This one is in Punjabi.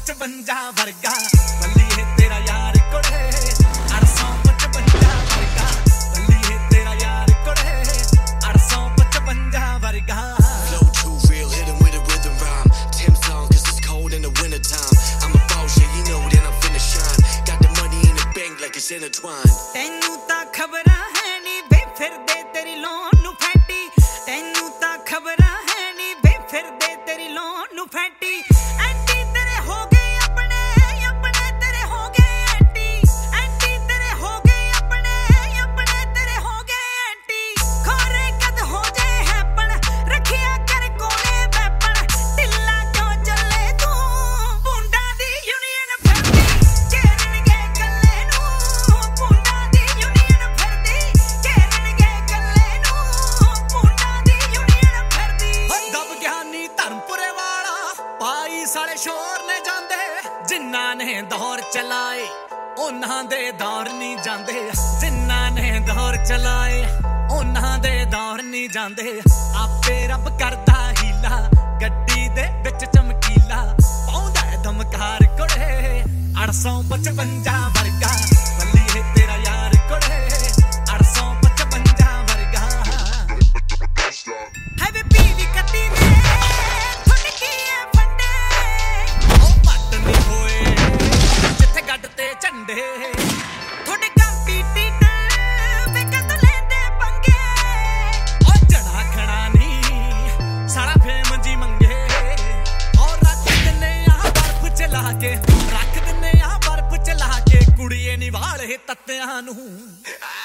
855 ਵਰਗਾ ਬੱਲੀ ਹੈ ਤੇਰਾ ਯਾਰ ਕੁੜੇ 855 ਵਰਗਾ ਬੱਲੀ ਹੈ ਤੇਰਾ ਯਾਰ ਕੁੜੇ 855 ਵਰਗਾ Flow too real, hit him with a rhythm rhyme. Tim song, cause it's cold in the winter time. I'm a boss, yeah, you know that I'm finna shine. Got the money in the bank like it's intertwined. ਤੈਨੂੰ ਤਾਂ ਖਬਰਾਂ ਹੈ ਨੀ ਬੇ ਫਿਰਦੇ ਤੇਰੀ ਲੋਨ ਨੂੰ ਫੈਂਟੀ ਤੈਨੂੰ ਤਾਂ ਖਬਰਾਂ ਹੈ ਨੀ ਬੇ ਫਿਰਦੇ ਤੇਰੀ ਲੋਨ ਨੂੰ ਫੈਂਟੀ ਐਂਟੀ ਤੇਰੇ ਹੋ ਗਏ ਆਪਣੇ ਤੇਰੇ ਹੋ ਗਏ ਐਂਟੀ ਤੇਰੇ ਹੋ ਗਏ ਆਪਣੇ ਤੇਰੇ ਹੋ ਗਏ ਐਂਟੀ ਖੋਰੇ ਕਦ ਹੋ ਜਾਏ ਹੈਪਣ ਰੱਖਿਆ ਕਰ ਕੋਲੇ ਵੈਪਣ ਢਿੱਲਾ ਕਿਉਂ ਚੱਲੇ ਤੂੰ ਪੁੰਡਾ ਦੀ ਯੂਨੀਅਨ ਫਿਰਦੀ ਘੇਰਨਗੇ ਕੱਲੇ ਨੂੰ ਪੁੰਡਾ ਦੀ ਯੂਨੀਅਨ ਫਿਰਦੀ ਘੇਰਨਗੇ ਕੱਲੇ ਨੂੰ ਪੁੰਡਾ ਦੀ ਯੂਨੀਅਨ ਫਿਰਦੀ ਦਬ ਗਿਆਨੀ ਧਰਮਪੁਰੇ ਵਾਲਾ ਪਾਈ ਸਾਲੇ ਸ਼ੋਰ ਨੇ ਜਾਂਦੇ ਜਿਨ੍ਹਾਂ ਨੇ ਦੌਰ ਚਲਾਏ ਉਹਨਾਂ ਦੇ ਦੌਰ ਨਹੀਂ ਜਾਂਦੇ ਜਿਨ੍ਹਾਂ ਨੇ ਦੌਰ ਚਲਾਏ ਉਹਨਾਂ ਦੇ ਦੌਰ ਨਹੀਂ ਜਾਂਦੇ ਆਪੇ ਰੱਬ ਕਰਦਾ ਹੀਲਾ ਗੱਡੀ ਦੇ ਵਿੱਚ ਚਮਕੀਲਾ ਪਾਉਂਦਾ ਦਮਕਾਰ ਕੁੜੇ 855 ਵਰਗਾ ਬੱਲੀ ਹੈ ਤੇਰਾ ਯਾਰ ਕੁੜੇ 855 ਵਰਗਾ ਹੈ ਵੇ ਪੀਵੀ ਕੱਟੀ ਨੇ ਥੋੜੀ ਕੀ ਐ ਫੰਡੇ ਉਹ ਪੱਟ ਨਹੀਂ ਹੋਏ ਜਿੱਥੇ ਗੱਡ ਤੇ ਝੰਡੇ ਥੋੜੇ ਕੰਪੀਟੀਟਰ ਵੇ ਕਦ ਲੈਂਦੇ ਪੰਗੇ ਉਹ ਜਣਾ ਖਣਾ ਨਹੀਂ ਸਾਰਾ ਫੇਮ ਜੀ ਮੰਗੇ ਔਰ ਰੱਖ ਦਿੰਨੇ ਆ ਬਰਫ ਚਲਾ ਕੇ ਰੱਖ ਦਿੰਨੇ ਆ ਬਰਫ ਚਲਾ ਕੇ ਕੁੜੀਏ ਨੀ ਵਾਲੇ ਤੱਤਿਆਂ ਨੂੰ